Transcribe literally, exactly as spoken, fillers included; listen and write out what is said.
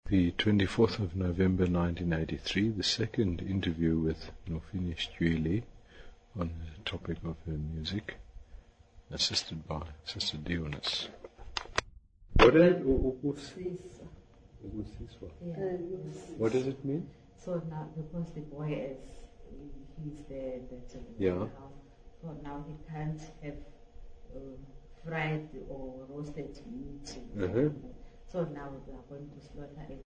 the twenty-fourth of November nineteen eighty-three, the second interview with Nofini Stwili on the topic of her music, assisted by Sister Dionis. What, is, yeah. what does it mean? So now, because the boy is, he's there, that Yeah. house, so now he can't have um, fried or roasted meat. Uh-huh. So now we are going to slaughter it.